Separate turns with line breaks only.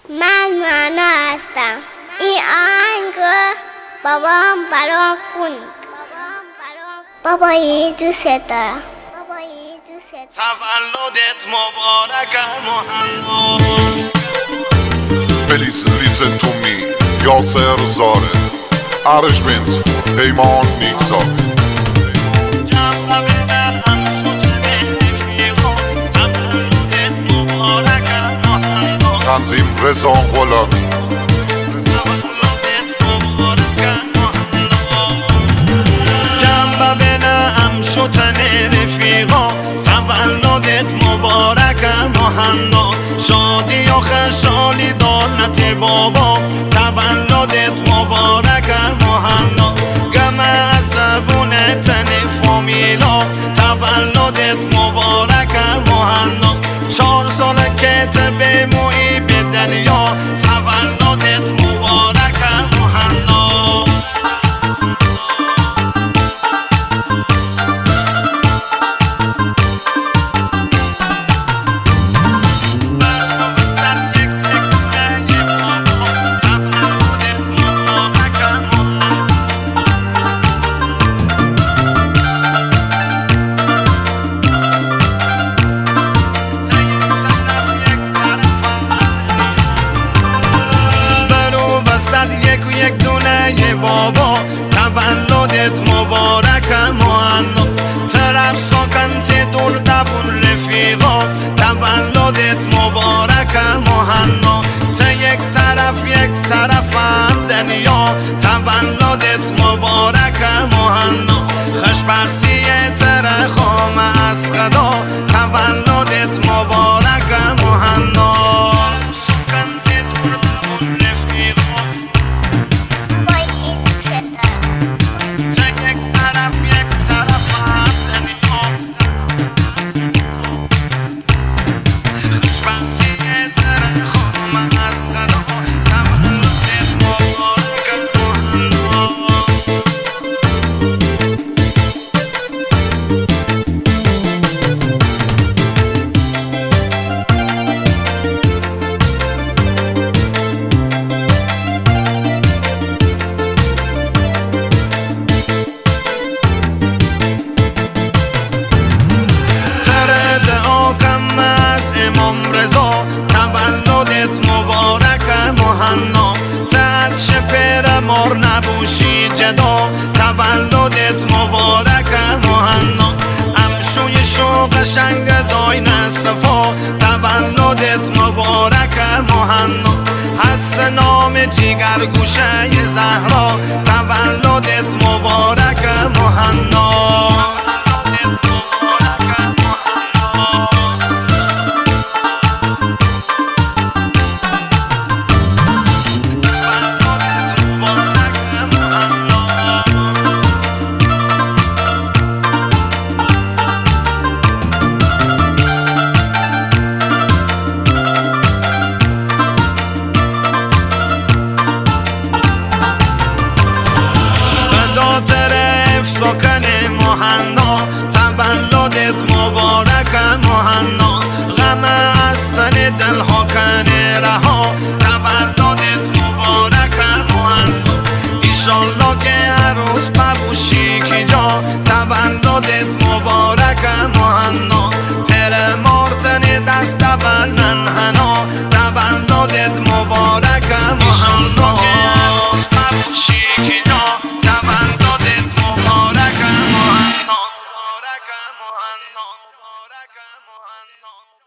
من معنا هستم. این آهنگ بابام برام خوند. بابایی دوست دارم.
تولدت مبارک مهنا.
Please listen to me. یاسر زاره. Arrangement پیمان نیکزاد. تنظیم رضا غلامی.
تولدت مبارک مهنا. شادی و خوشحالی دولت بابا. تولدت مبارک مهنا. گم از زبون تن فامیلا. تولدت مبارک مهنا. 4 سال که بمویی به دنیا. تولدت مبارک مهنا. یک دونه بابا. تولدت مبارک مهنا. طرف ساکن دور دبون رفیقا. تولدت مبارک مهنا. یک طرف هم دنیا. تولدت مبارک مهنا. خوشبختی ترخام از خدا. تولدت مبارک مهنا. تولدت مبارک مهنا. از شپر مار نبوشی جدا. تولدت مبارک مهنا. امشوی شوق شنگ دای نصفا. تولدت مبارک مهنا. هست نام جیگر گوشه زهرا. تولدت مبارک مهنا. ساکن مهنا. تولدت مبارک مهنا. غم از تن دلها کنه رها. تولدت مبارک مهنا. ایشالله که عروس ببوشی کی جا. تولدت مبارک مهنا. پر مارتن دست بلن هنا. تولدت مبارک مهنا. که عروس ببوشی کی جا. تولدت مبارک مهنا.